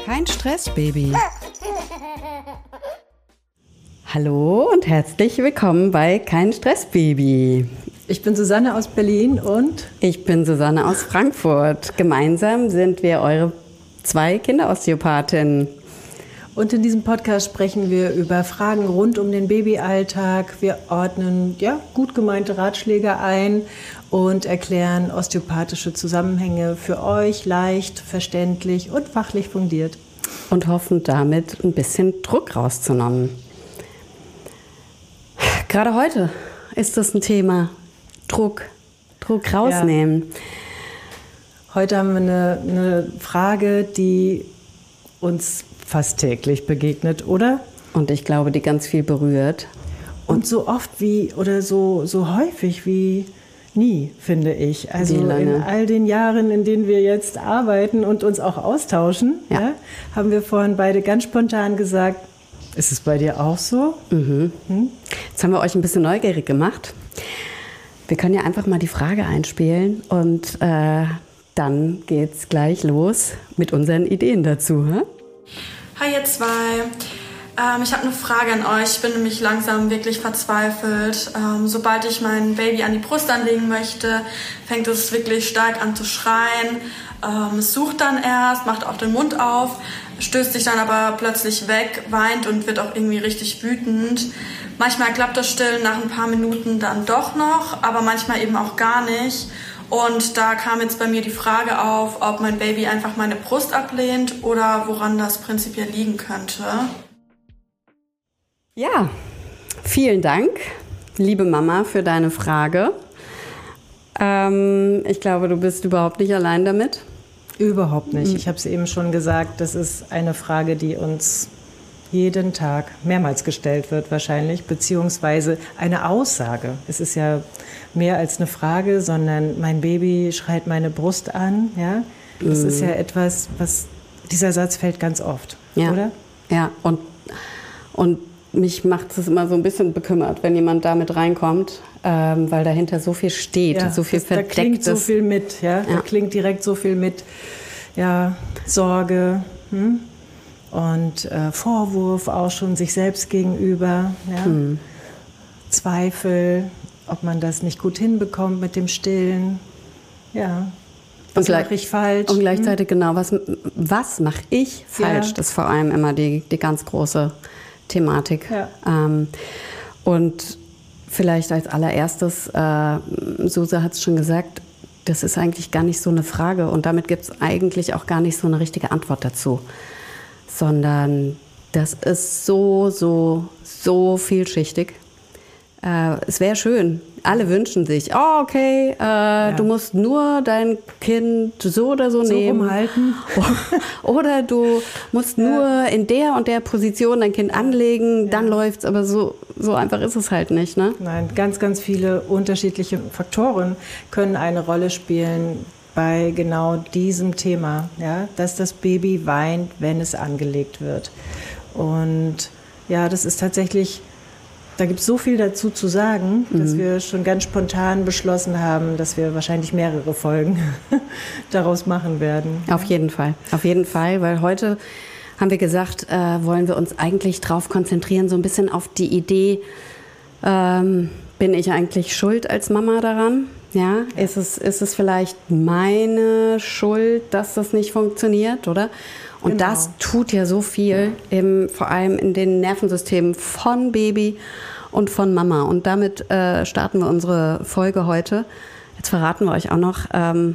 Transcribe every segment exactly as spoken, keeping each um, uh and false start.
Kein Stress, Baby. Hallo und herzlich willkommen bei Kein Stress, Baby. Ich bin Susanne aus Berlin und ich bin Susanne aus Frankfurt. Gemeinsam sind wir eure zwei Kinderosteopathinnen. Und in diesem Podcast sprechen wir über Fragen rund um den Babyalltag. Wir ordnen ja, gut gemeinte Ratschläge ein und erklären osteopathische Zusammenhänge für euch leicht, verständlich und fachlich fundiert. Und hoffen damit ein bisschen Druck rauszunehmen. Gerade heute ist das ein Thema. Druck, Druck rausnehmen. Ja. Heute haben wir eine, eine Frage, die uns fast täglich begegnet, oder? Und ich glaube, die ganz viel berührt. Und, und so oft wie, oder so, so häufig wie nie, finde ich. Also in all den Jahren, in denen wir jetzt arbeiten und uns auch austauschen, ja. Ja, haben wir vorhin beide ganz spontan gesagt, ist es bei dir auch so? Mhm. Hm? Jetzt haben wir euch ein bisschen neugierig gemacht. Wir können ja einfach mal die Frage einspielen und äh, dann geht's gleich los mit unseren Ideen dazu. Hä? Hi ihr zwei, ähm, ich habe eine Frage an euch. Ich bin nämlich langsam wirklich verzweifelt. Ähm, sobald ich mein Baby an die Brust anlegen möchte, fängt es wirklich stark an zu schreien. Ähm, es sucht dann erst, macht auch den Mund auf, stößt sich dann aber plötzlich weg, weint und wird auch irgendwie richtig wütend. Manchmal klappt das Stillen nach ein paar Minuten dann doch noch, aber manchmal eben auch gar nicht. Und da kam jetzt bei mir die Frage auf, ob mein Baby einfach meine Brust ablehnt oder woran das prinzipiell liegen könnte. Ja, vielen Dank, liebe Mama, für deine Frage. Ähm, ich glaube, du bist überhaupt nicht allein damit. Überhaupt nicht. Ich habe es eben schon gesagt, das ist eine Frage, die uns jeden Tag mehrmals gestellt wird wahrscheinlich, beziehungsweise eine Aussage. Es ist ja mehr als eine Frage, sondern mein Baby schreit meine Brust an. Ja? Das mm. ist ja etwas, was, dieser Satz fällt ganz oft, ja. oder? Ja, und, und mich macht es immer so ein bisschen bekümmert, wenn jemand damit reinkommt, ähm, weil dahinter so viel steht, ja, so viel das, Verdecktes. Da klingt so viel mit, ja? Da ja. klingt direkt so viel mit, ja, Sorge, hm? Und äh, Vorwurf auch schon sich selbst gegenüber, ja? Hm. Zweifel, ob man das nicht gut hinbekommt mit dem Stillen, ja. Was mache ich falsch? Und gleichzeitig hm? genau, was, was mache ich falsch? Ja. Das ist vor allem immer die, die ganz große Thematik. Ja. Ähm, und vielleicht als allererstes, äh, Suse hat es schon gesagt, das ist eigentlich gar nicht so eine Frage und damit gibt es eigentlich auch gar nicht so eine richtige Antwort dazu. Sondern das ist so, so, so vielschichtig. Äh, es wäre schön. Alle wünschen sich, oh, okay, äh, ja. du musst nur dein Kind so oder so, so nehmen. Rumhalten. Oder du musst ja. nur in der und der Position dein Kind anlegen, ja. dann läuft's. Aber so, so einfach ist es halt nicht, ne? Nein, ganz, ganz viele unterschiedliche Faktoren können eine Rolle spielen bei genau diesem Thema, ja, dass das Baby weint, wenn es angelegt wird. Und ja, das ist tatsächlich, da gibt es so viel dazu zu sagen, mhm. dass wir schon ganz spontan beschlossen haben, dass wir wahrscheinlich mehrere Folgen daraus machen werden. Auf jeden Fall, auf jeden Fall, weil heute haben wir gesagt, äh, wollen wir uns eigentlich darauf konzentrieren, so ein bisschen auf die Idee, ähm, bin ich eigentlich schuld als Mama daran? Ja, ja. Ist es, ist es vielleicht meine Schuld, dass das nicht funktioniert, oder? Und genau. das tut ja so viel, eben vor allem in den Nervensystemen von Baby und von Mama. Und damit äh, starten wir unsere Folge heute. Jetzt verraten wir euch auch noch, ähm,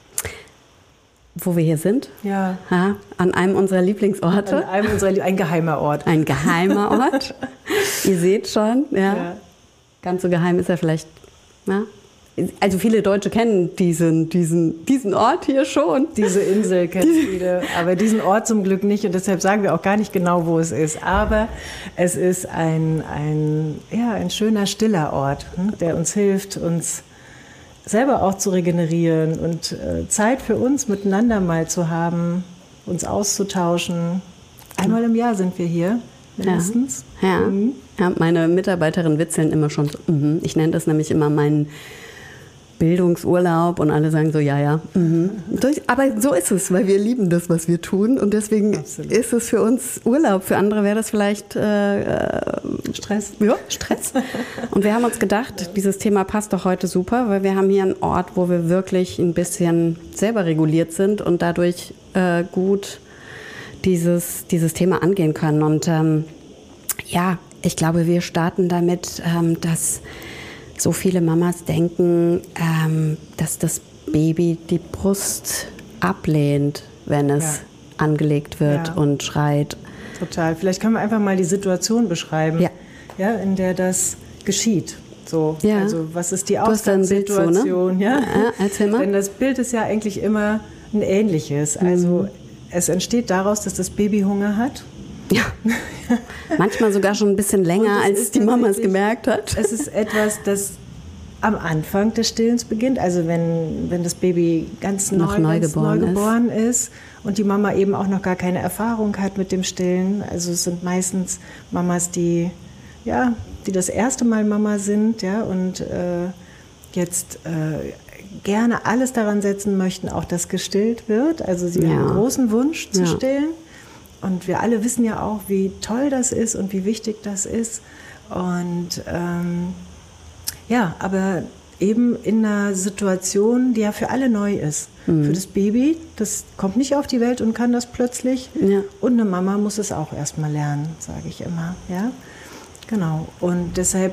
wo wir hier sind. Ja. ja. An einem unserer Lieblingsorte. An einem unserer, ein geheimer Ort. Ein geheimer Ort. Ihr seht schon, ja. ja. Ganz so geheim ist er vielleicht, ja. Also viele Deutsche kennen diesen, diesen, diesen Ort hier schon. Diese Insel kennen viele, aber diesen Ort zum Glück nicht. Und deshalb sagen wir auch gar nicht genau, wo es ist. Aber es ist ein, ein, ja, ein schöner, stiller Ort, der uns hilft, uns selber auch zu regenerieren und äh, Zeit für uns miteinander mal zu haben, uns auszutauschen. Einmal im Jahr sind wir hier, mindestens. Ja, ja. Mhm. ja meine Mitarbeiterinnen witzeln immer schon so. Mhm. Ich nenne das nämlich immer meinen Bildungsurlaub und alle sagen so, ja, ja. Mhm. Aber so ist es, weil wir lieben das, was wir tun und deswegen Absolut. Ist es für uns Urlaub. Für andere wäre das vielleicht äh, Stress. Ja, Stress. Und wir haben uns gedacht, dieses Thema passt doch heute super, weil wir haben hier einen Ort, wo wir wirklich ein bisschen selber reguliert sind und dadurch äh, gut dieses, dieses Thema angehen können. Und ähm, ja, ich glaube, wir starten damit, ähm, dass so viele Mamas denken, ähm, dass das Baby die Brust ablehnt, wenn es ja. angelegt wird ja. und schreit. Total. Vielleicht können wir einfach mal die Situation beschreiben, ja. Ja, in der das geschieht. So, ja. Also was ist die Ausgangssituation? Ne? Ja? Ja, erzähl mal. Denn das Bild ist ja eigentlich immer ein ähnliches. Also mhm. es entsteht daraus, dass das Baby Hunger hat. Ja, manchmal sogar schon ein bisschen länger, als die Mama es gemerkt hat. Es ist etwas, das am Anfang des Stillens beginnt, also wenn, wenn das Baby ganz neu, noch neu, ganz geboren, neu geboren ist. ist und die Mama eben auch noch gar keine Erfahrung hat mit dem Stillen. Also es sind meistens Mamas, die, ja, die das erste Mal Mama sind, ja, und äh, jetzt äh, gerne alles daran setzen möchten, auch dass gestillt wird. Also sie ja. haben einen großen Wunsch zu ja. stillen. Und wir alle wissen ja auch, wie toll das ist und wie wichtig das ist. Und ähm, ja, aber eben in einer Situation, die ja für alle neu ist. Mhm. Für das Baby, das kommt nicht auf die Welt und kann das plötzlich. Ja. Und eine Mama muss es auch erst mal lernen, sage ich immer. Ja? Genau. Und deshalb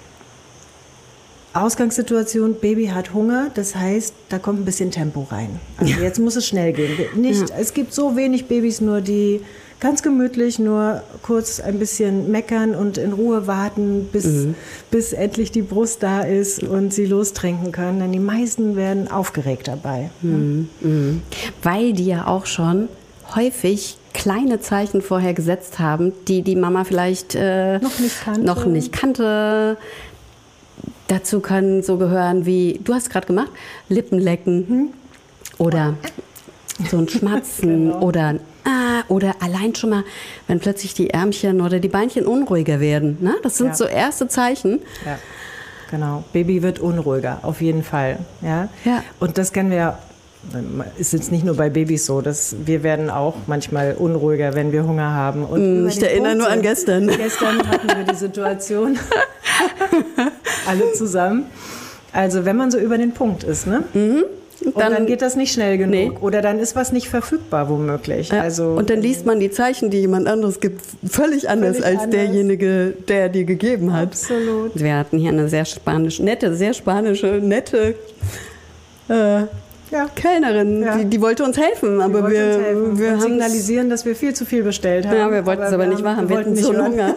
Ausgangssituation, Baby hat Hunger, das heißt, da kommt ein bisschen Tempo rein. Also jetzt muss es schnell gehen. Nicht, ja. Es gibt so wenig Babys nur, die ganz gemütlich nur kurz ein bisschen meckern und in Ruhe warten, bis, mhm. bis endlich die Brust da ist und sie lostrinken können. Denn die meisten werden aufgeregt dabei. Mhm. Mhm. Weil die ja auch schon häufig kleine Zeichen vorher gesetzt haben, die die Mama vielleicht äh, noch nicht kannte. Noch nicht kannte. Dazu können so gehören wie, du hast gerade gemacht, Lippen lecken hm? oder so ein Schmatzen genau. oder ein Ah, oder allein schon mal, wenn plötzlich die Ärmchen oder die Beinchen unruhiger werden. Ne? Das sind ja. so erste Zeichen. Ja, genau. Baby wird unruhiger, auf jeden Fall. Ja? Ja. Und das kennen wir ja, ist jetzt nicht nur bei Babys so, dass wir werden auch manchmal unruhiger, wenn wir Hunger haben. Und ich erinnere nur an gestern. Gestern hatten wir die Situation, alle zusammen. Also wenn man so über den Punkt ist, ne? Mhm. Und dann, dann geht das nicht schnell genug. Nee. Oder dann ist was nicht verfügbar, womöglich. Ja. Also, und dann liest man die Zeichen, die jemand anderes gibt, völlig anders völlig als anders. derjenige, der dir gegeben hat. Absolut. Wir hatten hier eine sehr spanische, nette, sehr spanische, nette äh, ja. Kellnerin. Ja. Die, die wollte uns helfen, die aber wir, uns helfen. wir haben signalisieren, dass wir viel zu viel bestellt haben. Ja, wir wollten es aber, aber nicht machen. Wir, wir hatten so einen Hunger.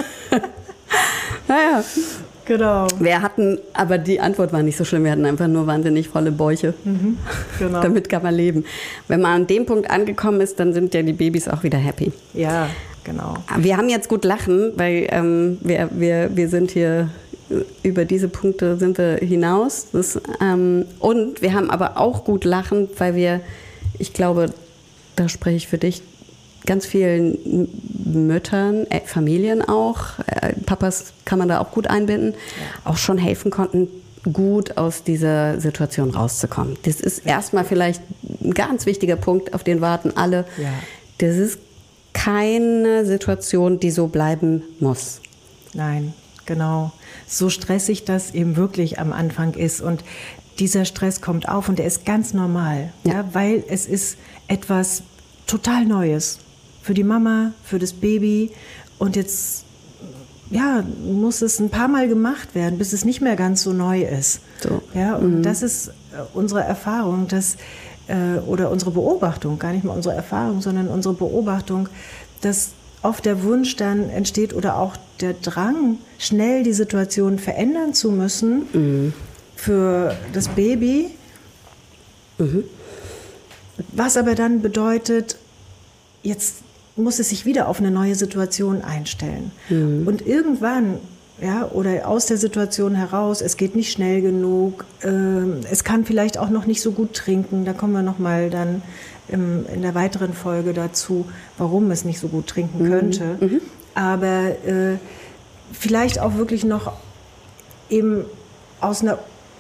Naja. Genau. Wir hatten, aber die Antwort war nicht so schlimm, wir hatten einfach nur wahnsinnig volle Bäuche. Mhm, genau. Damit kann man leben. Wenn man an dem Punkt angekommen ist, dann sind ja die Babys auch wieder happy. Ja, genau. Wir haben jetzt gut lachen, weil ähm, wir, wir, wir sind hier, über diese Punkte sind wir hinaus. Das, ähm, und wir haben aber auch gut lachen, weil wir, ich glaube, da spreche ich für dich, ganz vielen Müttern, äh, Familien auch, äh, Papas kann man da auch gut einbinden, ja. auch schon helfen konnten, gut aus dieser Situation rauszukommen. Das ist ja. erstmal vielleicht ein ganz wichtiger Punkt, auf den warten alle. Ja. Das ist keine Situation, die so bleiben muss. Nein, genau. So stressig das eben wirklich am Anfang ist und dieser Stress kommt auf und der ist ganz normal, ja. Ja, weil es ist etwas total Neues. Für die Mama, für das Baby. Und jetzt ja, muss es ein paar Mal gemacht werden, bis es nicht mehr ganz so neu ist. So. Ja, und mhm. das ist unsere Erfahrung, dass, äh, oder unsere Beobachtung, gar nicht mal unsere Erfahrung, sondern unsere Beobachtung, dass oft der Wunsch dann entsteht oder auch der Drang, schnell die Situation verändern zu müssen mhm. für das Baby. Mhm. Was aber dann bedeutet, jetzt muss es sich wieder auf eine neue Situation einstellen. Mhm. Und irgendwann, ja, oder aus der Situation heraus, es geht nicht schnell genug, äh, es kann vielleicht auch noch nicht so gut trinken, da kommen wir nochmal dann im, in der weiteren Folge dazu, warum es nicht so gut trinken könnte. Mhm. Aber äh, vielleicht auch wirklich noch eben aus einer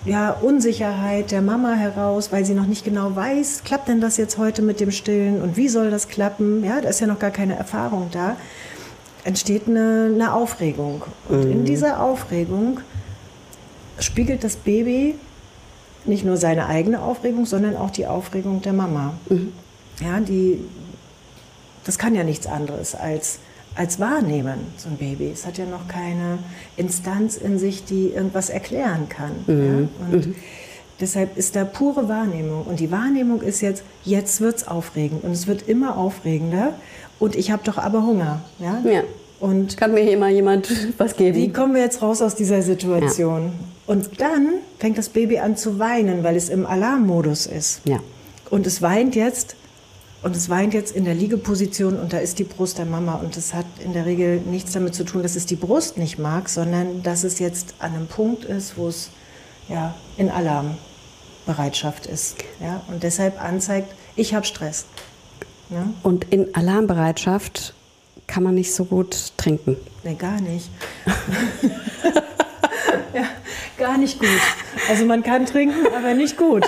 ja, Unsicherheit der Mama heraus, weil sie noch nicht genau weiß, klappt denn das jetzt heute mit dem Stillen und wie soll das klappen? Ja, da ist ja noch gar keine Erfahrung da. Entsteht eine, eine Aufregung. Und mhm. in dieser Aufregung spiegelt das Baby nicht nur seine eigene Aufregung, sondern auch die Aufregung der Mama. Mhm. Ja, die, das kann ja nichts anderes als, als wahrnehmen, so ein Baby. Es hat ja noch keine Instanz in sich, die irgendwas erklären kann. Mhm. Ja? Und mhm. deshalb ist da pure Wahrnehmung. Und die Wahrnehmung ist jetzt, jetzt wird es aufregend. Und es wird immer aufregender. Und ich habe doch aber Hunger. Ja? Ja. Und kann mir hier mal jemand was geben? Wie kommen wir jetzt raus aus dieser Situation? Ja. Und dann fängt das Baby an zu weinen, weil es im Alarmmodus ist. Ja. Und es weint jetzt, und es weint jetzt in der Liegeposition und da ist die Brust der Mama. Und das hat in der Regel nichts damit zu tun, dass es die Brust nicht mag, sondern dass es jetzt an einem Punkt ist, wo es ja, in Alarmbereitschaft ist. Ja? Und deshalb anzeigt, ich habe Stress. Ja? Und in Alarmbereitschaft kann man nicht so gut trinken. Nee, gar nicht. Ja, gar nicht gut. Also man kann trinken, aber nicht gut.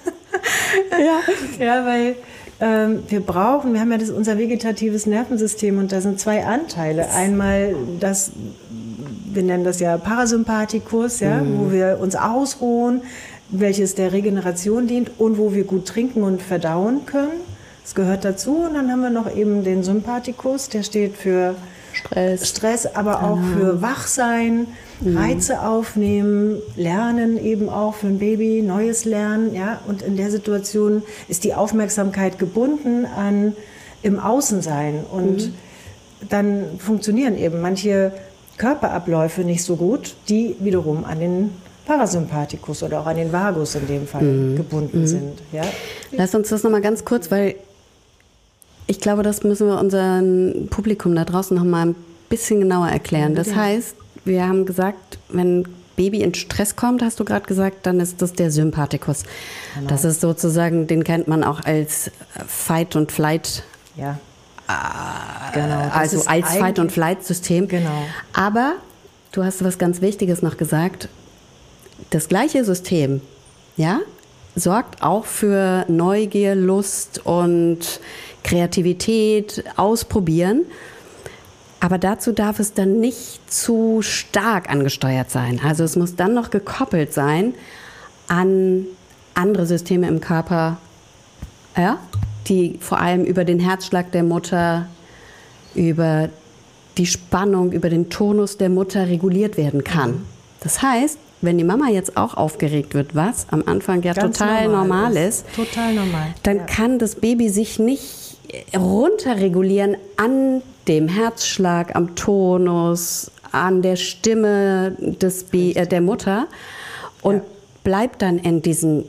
Ja, ja, weil ähm, wir brauchen, wir haben ja das, unser vegetatives Nervensystem und da sind zwei Anteile. Einmal das, wir nennen das ja Parasympathikus, ja, mhm. wo wir uns ausruhen, welches der Regeneration dient und wo wir gut trinken und verdauen können. Das gehört dazu. Und dann haben wir noch eben den Sympathikus, der steht für Stress, Stress aber auch genau. für Wachsein, mhm. Reize aufnehmen, Lernen eben auch für ein Baby, neues Lernen. Ja? Und in der Situation ist die Aufmerksamkeit gebunden an im Außensein. Und mhm. dann funktionieren eben manche Körperabläufe nicht so gut, die wiederum an den Parasympathikus oder auch an den Vagus in dem Fall mhm. gebunden mhm. sind. Ja? Lass uns das nochmal ganz kurz, weil ich glaube, das müssen wir unserem Publikum da draußen noch mal ein bisschen genauer erklären. Das heißt, wir haben gesagt, wenn Baby in Stress kommt, hast du gerade gesagt, dann ist das der Sympathikus. Genau. Das ist sozusagen, den kennt man auch als Fight- und Flight. Ja. Äh, genau. Also als Fight- und Flight-System. Genau. Aber du hast was ganz Wichtiges noch gesagt. Das gleiche System, ja, sorgt auch für Neugier, Lust und Kreativität, Ausprobieren. Aber dazu darf es dann nicht zu stark angesteuert sein. Also es muss dann noch gekoppelt sein an andere Systeme im Körper, ja, die vor allem über den Herzschlag der Mutter, über die Spannung, über den Tonus der Mutter reguliert werden kann. Das heißt, wenn die Mama jetzt auch aufgeregt wird, was am Anfang ja Ganz total normal, normal ist, ist, total normal. dann ja. kann das Baby sich nicht runterregulieren an dem Herzschlag, am Tonus, an der Stimme des Be- äh, der Mutter und ja. bleibt dann in diesem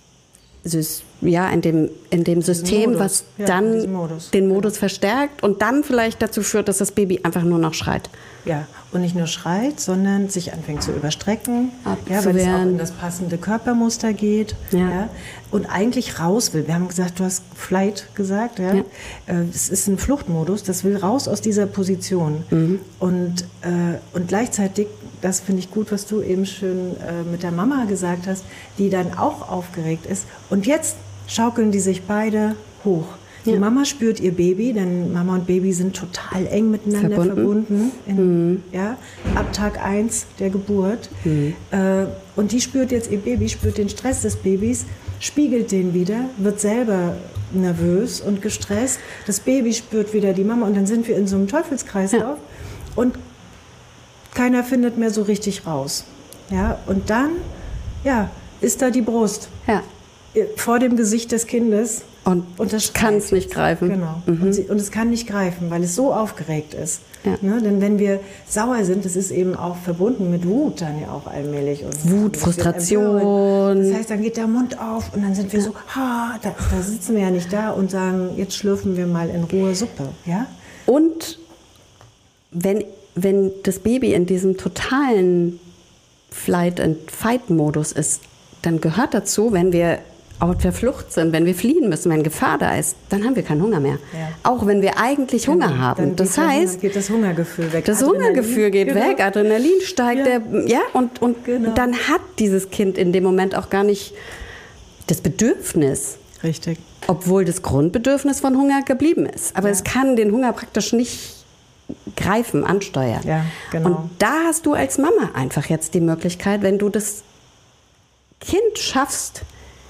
ja, in dem, in dem System, Modus. was ja, dann Modus. den Modus verstärkt und dann vielleicht dazu führt, dass das Baby einfach nur noch schreit. Ja, und nicht nur schreit, sondern sich anfängt zu überstrecken, ja, weil es auch in das passende Körpermuster geht ja. Ja, und eigentlich raus will. Wir haben gesagt, du hast Flight gesagt, ja? Ja. Es ist ein Fluchtmodus, das will raus aus dieser Position. Mhm. Und, äh, und gleichzeitig, das finde ich gut, was du eben schön äh, mit der Mama gesagt hast, die dann auch aufgeregt ist. Und jetzt schaukeln die sich beide hoch. Die ja. Mama spürt ihr Baby, denn Mama und Baby sind total eng miteinander verbunden, verbunden in, mhm. ja, ab Tag eins der Geburt. Mhm. Äh, und die spürt jetzt ihr Baby, spürt den Stress des Babys, spiegelt den wieder, wird selber nervös und gestresst. Das Baby spürt wieder die Mama und dann sind wir in so einem Teufelskreislauf ja. und keiner findet mehr so richtig raus. Ja, und dann ja, ist da die Brust ja. vor dem Gesicht des Kindes. Und, und das kann es nicht greifen. Genau. Mhm. Und, sie, und es kann nicht greifen, weil es so aufgeregt ist. Ja. Ne? Denn wenn wir sauer sind, das ist eben auch verbunden mit Wut dann ja auch allmählich. Und Wut, Frustration. Das heißt, dann geht der Mund auf und dann sind wir so, ha, da, da sitzen wir ja nicht da und sagen, jetzt schlürfen wir mal in Ruhe Suppe. Ja? Und wenn, wenn das Baby in diesem totalen Flight-and-Fight-Modus ist, dann gehört dazu, wenn wir auf der Flucht sind, wenn wir fliehen müssen, wenn Gefahr da ist, dann haben wir keinen Hunger mehr. Ja. Auch wenn wir eigentlich Hunger Dann- haben. dann Das geht der heißt, Hunger- geht das Hungergefühl weg. das Adrenalin, Hungergefühl geht genau. weg, Adrenalin steigt, Ja. der, ja, und, und Genau. dann hat dieses Kind in dem Moment auch gar nicht das Bedürfnis, Richtig. obwohl das Grundbedürfnis von Hunger geblieben ist. Aber Ja. es kann den Hunger praktisch nicht greifen, ansteuern. Ja, genau. Und da hast du als Mama einfach jetzt die Möglichkeit, wenn du das Kind schaffst,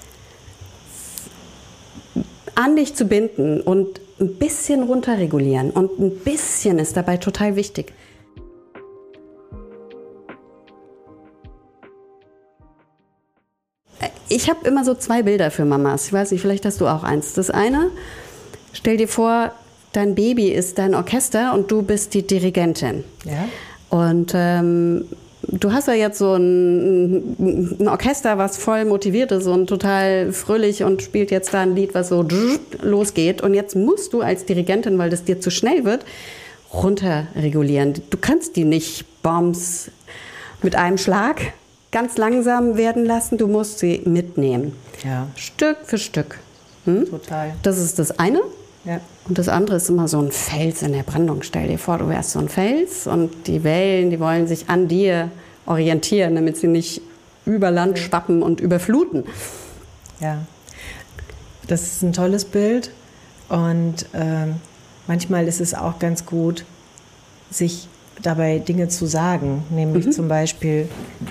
an dich zu binden und ein bisschen runterregulieren. Und ein bisschen ist dabei total wichtig. Ich habe immer so zwei Bilder für Mamas. Ich weiß nicht, vielleicht hast du auch eins. Das eine, stell dir vor, dein Baby ist dein Orchester und du bist die Dirigentin. Ja. Und ähm, du hast ja jetzt so ein, ein Orchester, was voll motiviert ist und total fröhlich und spielt jetzt da ein Lied, was so losgeht. Und jetzt musst du als Dirigentin, weil das dir zu schnell wird, runterregulieren. Du kannst die nicht Bombs mit einem Schlag ganz langsam werden lassen. Du musst sie mitnehmen. Ja. Stück für Stück. Hm? Total. Das ist das eine. Ja. Und das andere ist immer so ein Fels in der Brandung. Stell dir vor, du wärst so ein Fels und die Wellen, die wollen sich an dir orientieren, damit sie nicht über Land schwappen und überfluten. Ja, das ist ein tolles Bild und ähm, manchmal ist es auch ganz gut, sich dabei Dinge zu sagen, nämlich Mhm. zum Beispiel,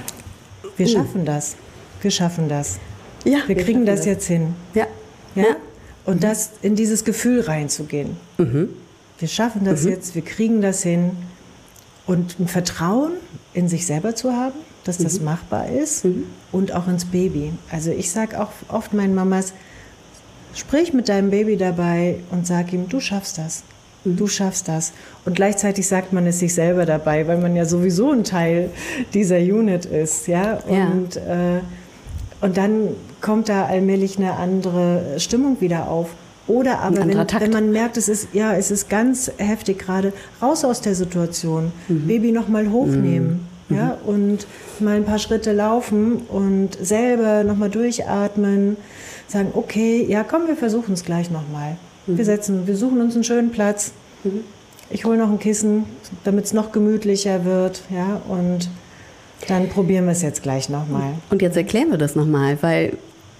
wir Mhm. schaffen das, wir schaffen das, Ja, wir wir kriegen schaffen das, das. jetzt hin. Ja. Ja? Ja. Und das in dieses Gefühl reinzugehen. Mhm. Wir schaffen das Mhm. jetzt, wir kriegen das hin. Und ein Vertrauen in sich selber zu haben, dass das Mhm. machbar ist Mhm. und auch ins Baby. Also ich sage auch oft meinen Mamas, sprich mit deinem Baby dabei und sag ihm, du schaffst das. Du schaffst das. Und gleichzeitig sagt man es sich selber dabei, weil man ja sowieso ein Teil dieser Unit ist. Ja? Ja. Und, äh, und dann kommt da allmählich eine andere Stimmung wieder auf. Oder aber, Ein anderer wenn, Takt. wenn man merkt, es ist, ja, es ist ganz heftig gerade, raus aus der Situation. Mhm. Baby nochmal hochnehmen. Ja? Und mal ein paar Schritte laufen und selber nochmal durchatmen. Sagen, okay, ja komm, wir versuchen es gleich nochmal. Wir setzen, wir suchen uns einen schönen Platz. Ich hole noch ein Kissen, damit es noch gemütlicher wird. Ja? Und dann probieren wir es jetzt gleich nochmal. Und jetzt erklären wir das nochmal, weil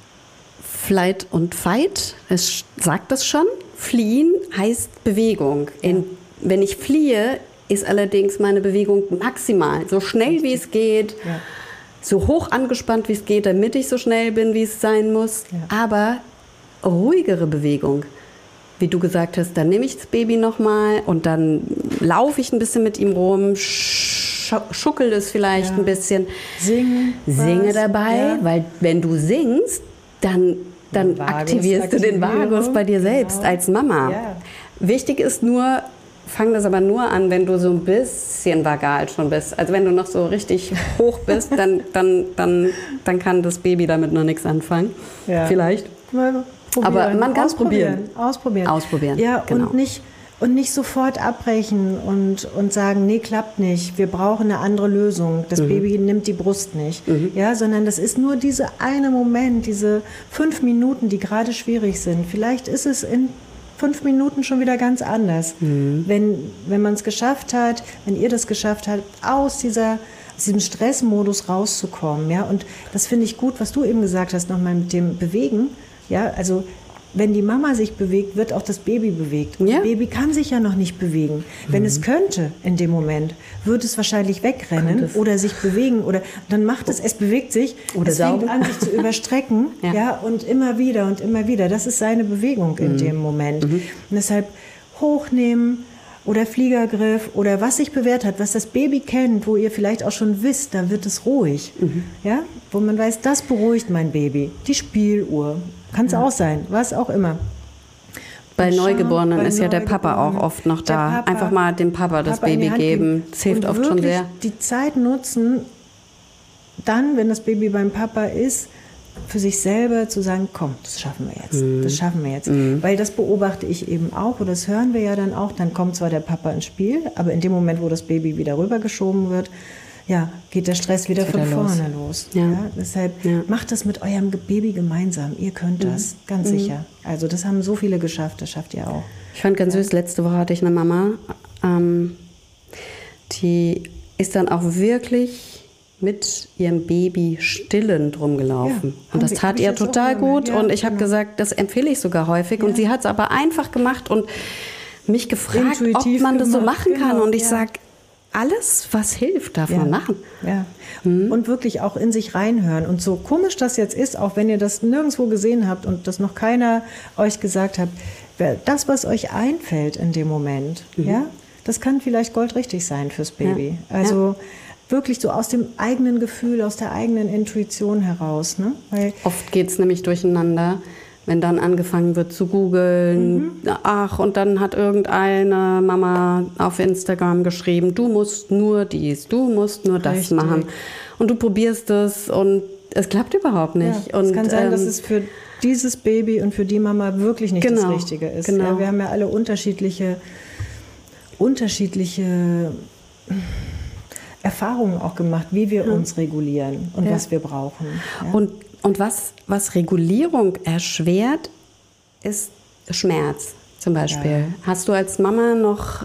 Flight und Fight, es sagt das schon, fliehen heißt Bewegung. In, wenn ich fliehe, ist allerdings meine Bewegung maximal, so schnell wie es geht, Ja. so hoch angespannt wie es geht, damit ich so schnell bin, wie es sein muss, Ja. aber ruhigere Bewegung. Wie du gesagt hast, dann nehme ich das Baby nochmal und dann laufe ich ein bisschen mit ihm rum, sch schuckel es vielleicht Ja. ein bisschen, Singen. singe was, dabei, ja. weil wenn du singst, dann, dann Vagus aktivierst du den Vagus bei dir selbst genau. als Mama. Ja. Wichtig ist nur, fang das aber nur an, wenn du so ein bisschen vagal schon bist. Also wenn du noch so richtig hoch bist, dann, dann, dann, dann kann das Baby damit noch nichts anfangen. Ja. Vielleicht. Mal probieren. Aber man kann es ausprobieren. probieren. Ausprobieren. Ausprobieren, Ja, genau. und nicht, und nicht sofort abbrechen und, und sagen, nee, klappt nicht. Wir brauchen eine andere Lösung. Das Mhm. Baby nimmt die Brust nicht. Ja, sondern das ist nur dieser eine Moment, diese fünf Minuten, die gerade schwierig sind. Vielleicht ist es in fünf Minuten schon wieder ganz anders. Mhm. Wenn, wenn man es geschafft hat, wenn ihr das geschafft habt, aus dieser aus diesem Stressmodus rauszukommen. Ja? Und das finde ich gut, was du eben gesagt hast, nochmal mit dem Bewegen. Ja? Also wenn die Mama sich bewegt, wird auch das Baby bewegt. Und Ja. das Baby kann sich ja noch nicht bewegen. Wenn es könnte in dem Moment, würde es wahrscheinlich wegrennen Könnte es. oder sich bewegen. Oder dann macht es, es bewegt sich, Oder es fängt saugen. an, sich zu überstrecken. Ja. ja. Und immer wieder und immer wieder. Das ist seine Bewegung in dem Moment. Und deshalb hochnehmen, oder Fliegergriff oder was sich bewährt hat, was das Baby kennt, wo ihr vielleicht auch schon wisst, da wird es ruhig. Mhm. Ja? Wo man weiß, das beruhigt mein Baby. Die Spieluhr. Kann es Ja. auch sein, was auch immer. Bei Und Neugeborenen bei ist ja der Papa auch Neugeborenen. oft noch Der da. Papa- Einfach mal dem Papa das Papa in die Baby Hand geben. Das hilft und oft schon wirklich sehr. die Zeit nutzen, dann, wenn das Baby beim Papa ist, für sich selber zu sagen, komm, das schaffen wir jetzt, Mhm. das schaffen wir jetzt. Weil das beobachte ich eben auch, oder das hören wir ja dann auch, dann kommt zwar der Papa ins Spiel, aber in dem Moment, wo das Baby wieder rübergeschoben wird, ja, geht der Stress wieder Wieder von los. vorne los. Ja. Ja, deshalb Ja. macht das mit eurem Baby gemeinsam. Ihr könnt das, ganz sicher. Also das haben so viele geschafft, das schafft ihr auch. Ich fand ganz süß, letzte Woche hatte ich eine Mama, ähm, die ist dann auch wirklich mit ihrem Baby stillend rumgelaufen. Ja, und das hab ich- tat hab ich ihr jetzt auch total gemerkt. gut. Ja, und ich habe genau. gesagt, das empfehle ich sogar häufig. Und sie hat es aber einfach gemacht und mich gefragt, Intuitiv ob man das so gemacht, machen kann. genau, Und ich ja. sage, alles, was hilft, darf Ja. man machen. Ja. Und wirklich auch in sich reinhören. Und so komisch das jetzt ist, auch wenn ihr das nirgendwo gesehen habt und das noch keiner euch gesagt hat, wer- das, was euch einfällt in dem Moment, ja, das kann vielleicht goldrichtig sein fürs Baby. Ja. Also wirklich so aus dem eigenen Gefühl, aus der eigenen Intuition heraus. Ne? Weil Oft geht es nämlich durcheinander, wenn dann angefangen wird zu googeln. Ach, und dann hat irgendeine Mama auf Instagram geschrieben, du musst nur dies, du musst nur das Richtig. machen. Und du probierst es und es klappt überhaupt nicht. Ja, und, es kann sein, dass ähm, es für dieses Baby und für die Mama wirklich nicht Genau, das Richtige ist. genau. Ja, wir haben ja alle unterschiedliche, unterschiedliche Erfahrungen auch gemacht, wie wir uns regulieren und Ja. was wir brauchen. Ja. Und, und was, was Regulierung erschwert, ist Schmerz zum Beispiel. Ja. Hast du als Mama noch,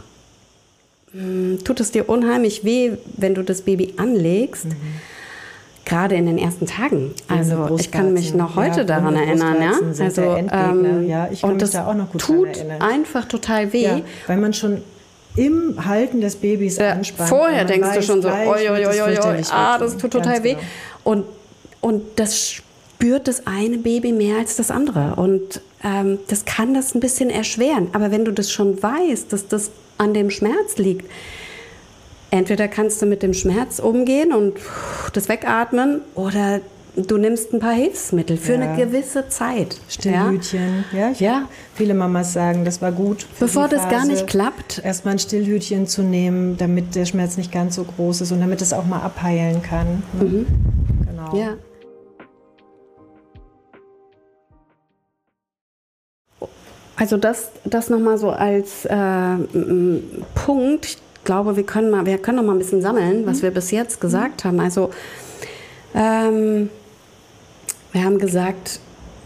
mh, tut es dir unheimlich weh, wenn du das Baby anlegst? Gerade in den ersten Tagen. Wehende Also ich kann mich Brustwarzen. noch heute Ja, daran wehende erinnern. Ja? Brustwarzen sind Also, der Endgegner. ähm, Ja, ich kann und mich das da auch noch gut dran tut erinnern. einfach total weh. Ja, weil man schon im Halten des Babys Ja, anspannt. vorher und man denkst du weiß, schon so, gleich oi, oi, wird es oi, oi, oi, fürchterlich ah, wehtun. das tut total Ganz weh. genau. Und, und das spürt das eine Baby mehr als das andere. Und ähm, das kann das ein bisschen erschweren. Aber wenn du das schon weißt, dass das an dem Schmerz liegt, entweder kannst du mit dem Schmerz umgehen und das wegatmen oder du nimmst ein paar Hilfsmittel für Ja. eine gewisse Zeit. Stillhütchen. Ja, ich Ja. Viele Mamas sagen, das war gut. für Bevor die das gar Phase, nicht klappt. erstmal ein Stillhütchen zu nehmen, damit der Schmerz nicht ganz so groß ist und damit es auch mal abheilen kann. Ne? Genau. Ja. Also das, das nochmal so als äh, m- Punkt. Ich glaube, wir können, mal, wir können noch mal ein bisschen sammeln, was wir bis jetzt gesagt haben. Also ähm, wir haben gesagt,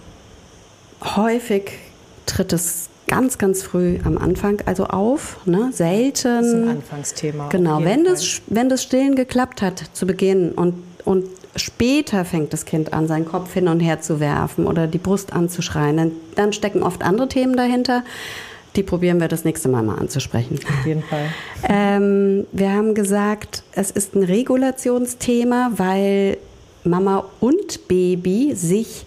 häufig tritt es ganz, ganz früh am Anfang also auf, ne? Selten. Das ist ein Anfangsthema. auf Genau, jeden wenn Fall. das, wenn das Stillen geklappt hat zu Beginn und, und später fängt das Kind an, seinen Kopf hin und her zu werfen oder die Brust anzuschreien, dann, dann stecken oft andere Themen dahinter. Die probieren wir das nächste Mal mal anzusprechen. Auf jeden Fall. Ähm, wir haben gesagt, es ist ein Regulationsthema, weil Mama und Baby sich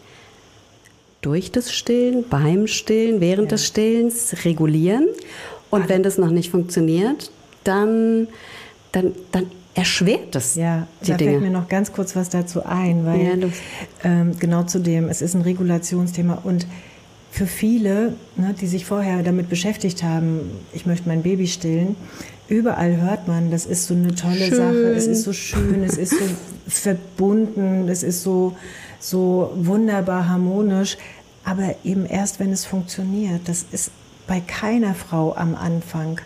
durch das Stillen, beim Stillen, während Ja. des Stillens regulieren. Und wenn das noch nicht funktioniert, dann, dann, dann erschwert es Ja, die da Dinge. fällt mir noch ganz kurz was dazu ein, weil Ja, los. ähm, genau zu dem, es ist ein Regulationsthema und für viele, ne, die sich vorher damit beschäftigt haben, ich möchte mein Baby stillen, überall hört man, das ist so eine tolle Schön. Sache, es ist so schön, es ist so verbunden, es ist so, so wunderbar harmonisch, aber eben erst, wenn es funktioniert. Das ist bei keiner Frau am Anfang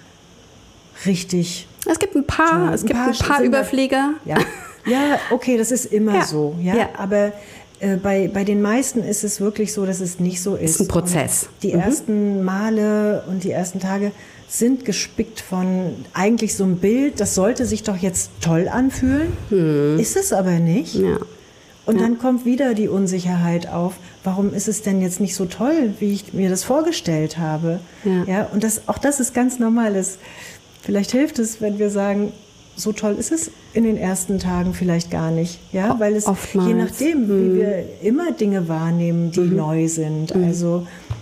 richtig. Es gibt ein paar, Toll. es Ein gibt paar ein paar sind da- Überflieger. Ja, ja, okay, das ist immer Ja, so. Ja, ja. aber äh, bei, bei den meisten ist es wirklich so, dass es nicht so ist. ist ein Prozess. Und die Mhm. ersten Male und die ersten Tage sind gespickt von eigentlich so einem Bild, das sollte sich doch jetzt toll anfühlen, ist es aber nicht. Hm. Ja. Und dann kommt wieder die Unsicherheit auf, warum ist es denn jetzt nicht so toll, wie ich mir das vorgestellt habe? Ja. Ja, und das, auch das ist ganz normal. Das, vielleicht hilft es, wenn wir sagen, so toll ist es in den ersten Tagen vielleicht gar nicht. Ja, weil es Oftmals. je nachdem, wie wir immer Dinge wahrnehmen, die neu sind. Also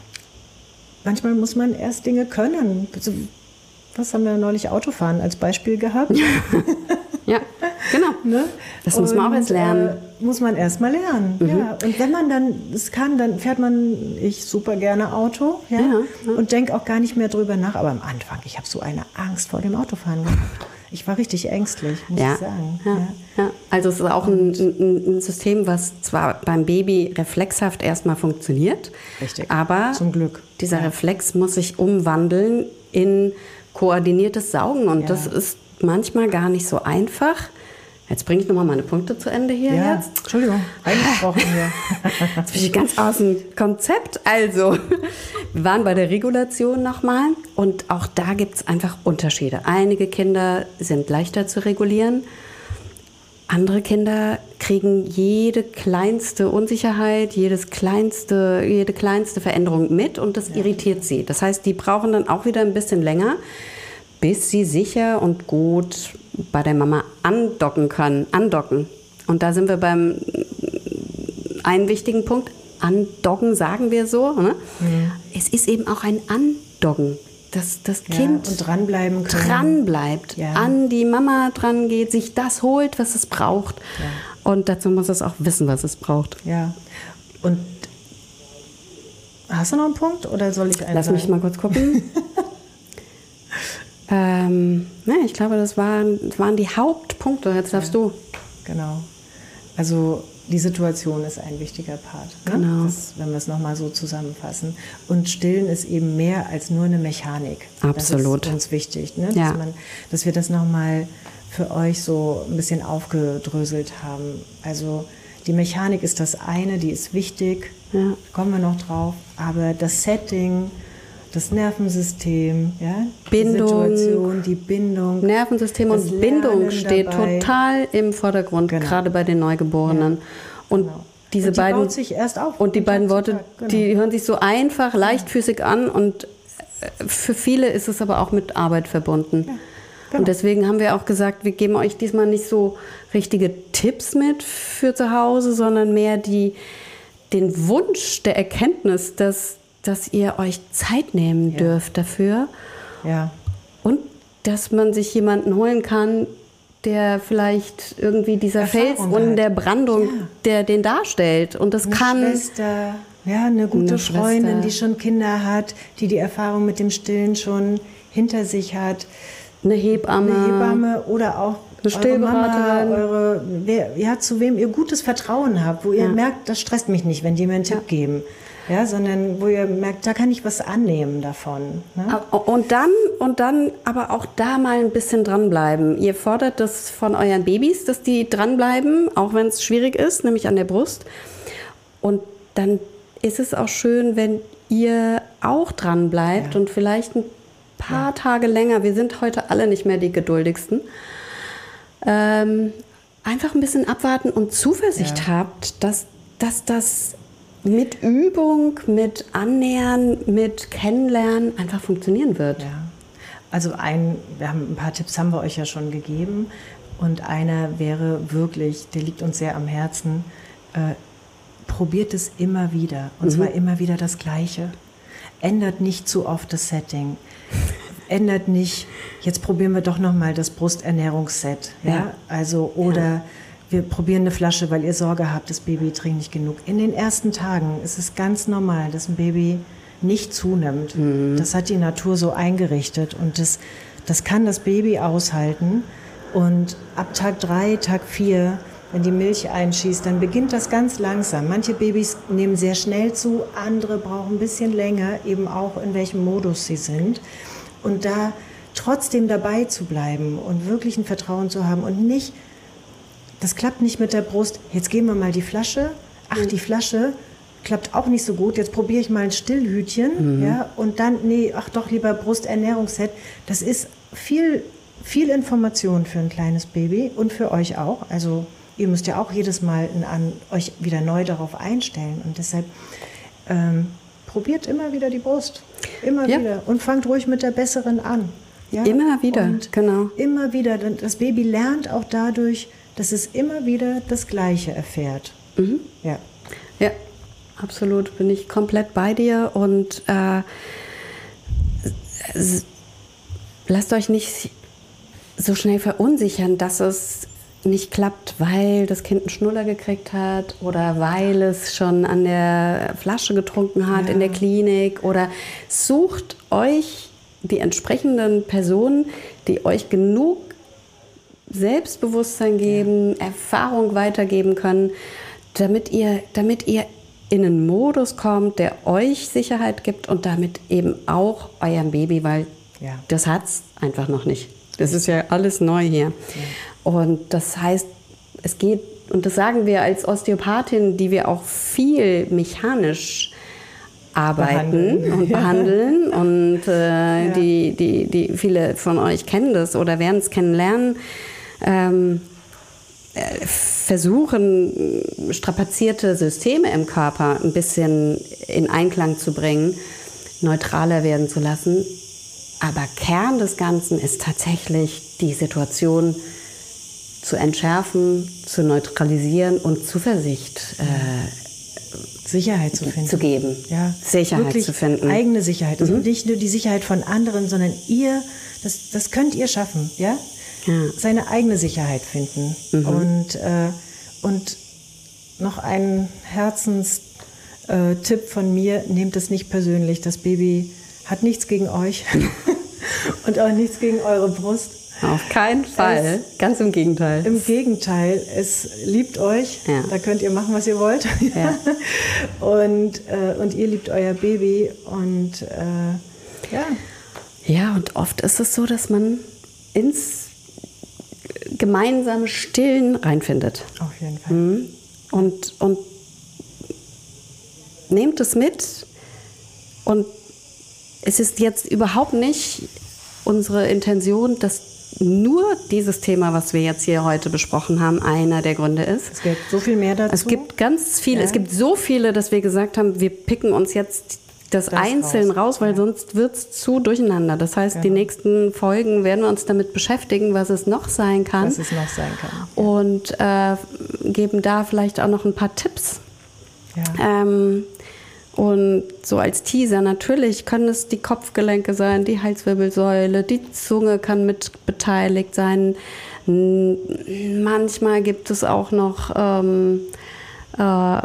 manchmal muss man erst Dinge können. Also, was haben wir neulich Autofahren als Beispiel gehabt? Ja, genau. Ne? Das muss man auch erst lernen. Äh, muss man erst mal lernen. Ja. Und wenn man dann es kann, dann fährt man, ich super gerne Auto, ja, Ja, ja. und denke auch gar nicht mehr drüber nach. Aber am Anfang, ich habe so eine Angst vor dem Autofahren gehabt. Ich war richtig ängstlich, muss Ja. ich sagen. Ja. Ja. Also es ist auch ein, ein, ein System, was zwar beim Baby reflexhaft erstmal funktioniert, Richtig. aber Zum Glück. dieser Reflex muss sich umwandeln in koordiniertes Saugen und Ja. das ist manchmal gar nicht so einfach, Jetzt bringe ich nochmal meine Punkte zu Ende hier Ja, jetzt. Entschuldigung, eingesprochen hier. Jetzt bin ich ganz aus dem Konzept. Also, wir waren bei der Regulation nochmal und auch da gibt es einfach Unterschiede. Einige Kinder sind leichter zu regulieren. Andere Kinder kriegen jede kleinste Unsicherheit, jedes kleinste, jede kleinste Veränderung mit und das irritiert sie. Das heißt, die brauchen dann auch wieder ein bisschen länger, bis sie sicher und gut bei der Mama andocken können, andocken. Und da sind wir beim einen wichtigen Punkt. Andocken sagen wir so. Ne? Mhm. Es ist eben auch ein Andocken, dass das Kind ja, und dranbleiben können. dranbleibt, ja. an die Mama dran geht, sich das holt, was es braucht. Ja. Und dazu muss es auch wissen, was es braucht. Ja. Und hast du noch einen Punkt oder soll ich einen Lass sagen? mich mal kurz gucken. ähm, ne, ich glaube, das waren, das waren die Hauptpunkte. Jetzt darfst ja. du. Genau. Also die Situation ist ein wichtiger Part, ne? Genau. Das, wenn wir es nochmal so zusammenfassen. Und Stillen ist eben mehr als nur eine Mechanik. Absolut. Das ist uns wichtig, ne? Ja. dass, man, dass wir das nochmal für euch so ein bisschen aufgedröselt haben. Also die Mechanik ist das eine, die ist wichtig, ja. kommen wir noch drauf. Aber das Setting, das Nervensystem, ja, Bindung, die Situation, die Bindung. Nervensystem und das Bindung Lernen steht dabei. total im Vordergrund, Genau. gerade bei den Neugeborenen. Ja. Und Genau. diese und die beiden baut sich erst auf. und die von beiden Tag Worte, zu Tag. Genau. die hören sich so einfach, leichtfüßig an und für viele ist es aber auch mit Arbeit verbunden. Ja. Genau. Und deswegen haben wir auch gesagt, wir geben euch diesmal nicht so richtige Tipps mit für zu Hause, sondern mehr die, den Wunsch der Erkenntnis, dass, dass ihr euch Zeit nehmen Ja. dürft dafür. Ja. Und dass man sich jemanden holen kann, der vielleicht irgendwie dieser Erfahrung Fels in hat. der Brandung, Ja. der den darstellt. Und das Eine kann... Schwester, ja, eine gute Eine Freundin, Schwester. die schon Kinder hat, die die Erfahrung mit dem Stillen schon hinter sich hat. Eine Hebamme. Eine Hebamme oder auch Eine eure Mama, Stillberaterin. eure, wer, ja, zu wem ihr gutes Vertrauen habt, wo ihr Ja. merkt, das stresst mich nicht, wenn die mir einen Tipp Ja. geben. Ja, sondern wo ihr merkt, da kann ich was annehmen davon. Ne? Und dann, und dann aber auch da mal ein bisschen dranbleiben. Ihr fordert das von euren Babys, dass die dranbleiben, auch wenn es schwierig ist, nämlich an der Brust. Und dann ist es auch schön, wenn ihr auch dranbleibt Ja. und vielleicht ein paar ja. Tage länger. Wir sind heute alle nicht mehr die geduldigsten. Ähm, einfach ein bisschen abwarten und Zuversicht Ja. habt, dass, dass das mit Übung, mit Annähern, mit Kennenlernen einfach funktionieren wird. Ja. Also ein, wir haben ein paar Tipps haben wir euch ja schon gegeben und einer wäre wirklich, der liegt uns sehr am Herzen, äh, probiert es immer wieder und mhm. zwar immer wieder das Gleiche. Ändert nicht zu oft das Setting. Ändert nicht, jetzt probieren wir doch nochmal das Brusternährungsset. Ja? Ja. Also, oder ja. wir probieren eine Flasche, weil ihr Sorge habt, das Baby trinkt nicht genug. In den ersten Tagen ist es ganz normal, dass ein Baby nicht zunimmt. Mhm. Das hat die Natur so eingerichtet und das, das kann das Baby aushalten. Und ab Tag drei, Tag vier, wenn die Milch einschießt, dann beginnt das ganz langsam. Manche Babys nehmen sehr schnell zu, andere brauchen ein bisschen länger, eben auch in welchem Modus sie sind. Und da trotzdem dabei zu bleiben und wirklich ein Vertrauen zu haben und nicht, das klappt nicht mit der Brust, jetzt geben wir mal die Flasche, ach, die Flasche klappt auch nicht so gut, jetzt probiere ich mal ein Stillhütchen, mhm. ja, und dann, nee, ach doch, lieber Brusternährungsset. Das ist viel, viel Information für ein kleines Baby und für euch auch. Also ihr müsst ja auch jedes Mal an euch wieder neu darauf einstellen und deshalb ähm, probiert immer wieder die Brust, immer ja. wieder und fangt ruhig mit der besseren an. Ja? Immer wieder, und genau. Immer wieder, das Baby lernt auch dadurch, dass es immer wieder das Gleiche erfährt. Mhm. Ja. Ja, absolut, bin ich komplett bei dir und äh, lasst euch nicht so schnell verunsichern, dass es nicht klappt, weil das Kind einen Schnuller gekriegt hat oder weil es schon an der Flasche getrunken hat ja. in der Klinik oder sucht euch die entsprechenden Personen, die euch genug Selbstbewusstsein geben, ja. Erfahrung weitergeben können, damit ihr, damit ihr in einen Modus kommt, der euch Sicherheit gibt und damit eben auch eurem Baby, weil ja. das hat es einfach noch nicht. Das ist ja alles neu hier. Ja. Und das heißt, es geht, und das sagen wir als Osteopathin, die wir auch viel mechanisch arbeiten behandeln. und behandeln und äh, ja. die, die, die viele von euch kennen das oder werden es kennenlernen, ähm, versuchen, strapazierte Systeme im Körper ein bisschen in Einklang zu bringen, neutraler werden zu lassen. Aber Kern des Ganzen ist tatsächlich die Situation zu entschärfen, zu neutralisieren und Zuversicht äh, Sicherheit zu finden. Zu geben. Ja. Sicherheit Wirklich zu finden. Eigene Sicherheit. Also mhm. nicht nur die Sicherheit von anderen, sondern ihr, das, das könnt ihr schaffen. Ja? Ja. Seine eigene Sicherheit finden. Mhm. Und, äh, und noch ein Herzenstipp äh, von mir, nehmt es nicht persönlich. Das Baby hat nichts gegen euch und auch nichts gegen eure Brust. Auf keinen Fall, es, ganz im Gegenteil. Im Gegenteil, es liebt euch, ja. Da könnt ihr machen, was ihr wollt. Ja. und, äh, und ihr liebt euer Baby und äh, ja. Ja, und oft ist es so, dass man ins gemeinsame Stillen reinfindet. Auf jeden Fall. Mhm. Und, und nehmt es mit und es ist jetzt überhaupt nicht unsere Intention, dass nur dieses Thema, was wir jetzt hier heute besprochen haben, einer der Gründe ist. Es gibt so viel mehr dazu. Es gibt ganz viele. Ja. Es gibt so viele, dass wir gesagt haben, wir picken uns jetzt das, das einzeln raus, raus weil ja. sonst wird es zu durcheinander. Das heißt, genau. die nächsten Folgen werden wir uns damit beschäftigen, was es noch sein kann. Was es noch sein kann. Ja. Und äh, geben da vielleicht auch noch ein paar Tipps. Ja. Ähm, Und so als Teaser, natürlich können es die Kopfgelenke sein, die Halswirbelsäule, die Zunge kann mit beteiligt sein. Manchmal gibt es auch noch ähm, äh,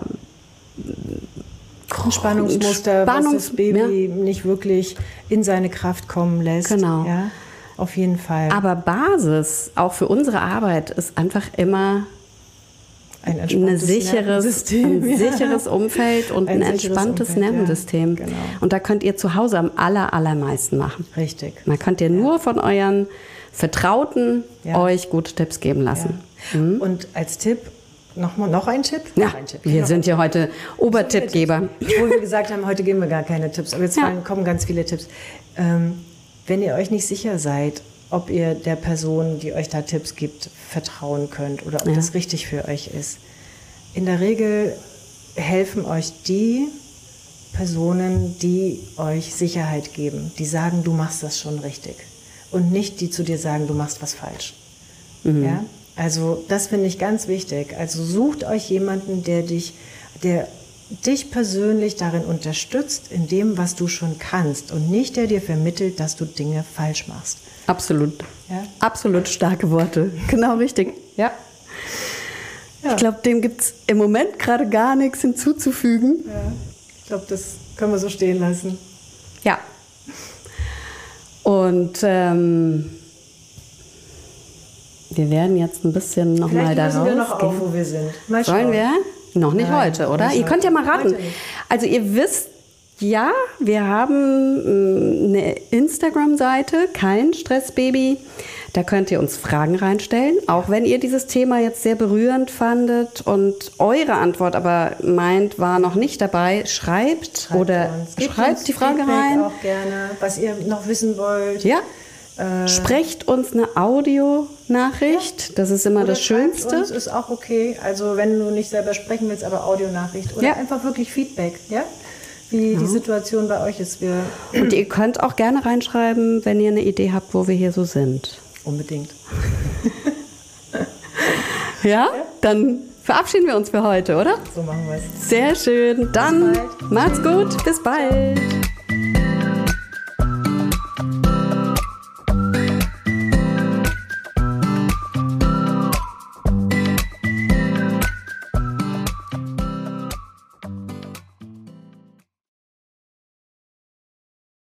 ein Spannungsmuster, Spannungs- was das Baby ja. nicht wirklich in seine Kraft kommen lässt. Genau. Ja, auf jeden Fall. Aber Basis, auch für unsere Arbeit, ist einfach immer Ein ein sicheres, Nervensystem, ein ja. sicheres Umfeld und ein, ein entspanntes Umfeld, Nervensystem. Ja, genau. Und da könnt ihr zu Hause am aller, allermeisten machen. Richtig. Da könnt ihr ja. nur von euren Vertrauten ja. euch gute Tipps geben lassen. Ja. Mhm. Und als Tipp, noch, mal, noch ein Tipp? Ja, noch ein Tipp. wir noch sind ja heute Obertippgeber. Obwohl wir gesagt haben, heute geben wir gar keine Tipps. Aber jetzt ja. kommen ganz viele Tipps. Ähm, wenn ihr euch nicht sicher seid, ob ihr der Person, die euch da Tipps gibt, vertrauen könnt oder ob ja. das richtig für euch ist. In der Regel helfen euch die Personen, die euch Sicherheit geben, die sagen, du machst das schon richtig und nicht die zu dir sagen, du machst was falsch. Mhm. Ja? Also das finde ich ganz wichtig. Also sucht euch jemanden, der dich, der dich persönlich darin unterstützt, in dem, was du schon kannst und nicht der dir vermittelt, dass du Dinge falsch machst. Absolut. Ja? Absolut starke Worte. Genau richtig. Ja. Ja. Ich glaube, dem gibt es im Moment gerade gar nichts hinzuzufügen. Ja, ich glaube, das können wir so stehen lassen. Ja. Und ähm, wir werden jetzt ein bisschen nochmal darauf Vielleicht lösen wir noch auf, wo wir sind. Mal schauen. Wollen wir? Noch nicht Nein, heute, oder? Nicht ihr könnt ja mal raten. Also ihr wisst, ja, wir haben eine Instagram-Seite, kein Stressbaby. Da könnt ihr uns Fragen reinstellen, auch wenn ihr dieses Thema jetzt sehr berührend fandet und eure Antwort aber meint, war noch nicht dabei. Schreibt, schreibt oder schreibt die Frage Feedback rein. Auch gerne, was ihr noch wissen wollt. Ja. Äh, Sprecht uns eine Audionachricht, ja. Das ist immer oder das Schönste. Uns ist auch okay. Also wenn du nicht selber sprechen willst, aber Audionachricht oder ja. einfach wirklich Feedback, ja. Wie ja. die Situation bei euch ist. Wir und ihr könnt auch gerne reinschreiben, wenn ihr eine Idee habt, wo wir hier so sind. Unbedingt. ja, ja, dann verabschieden wir uns für heute, oder? So machen wir es. Sehr schön. Dann macht's gut. Bis bald.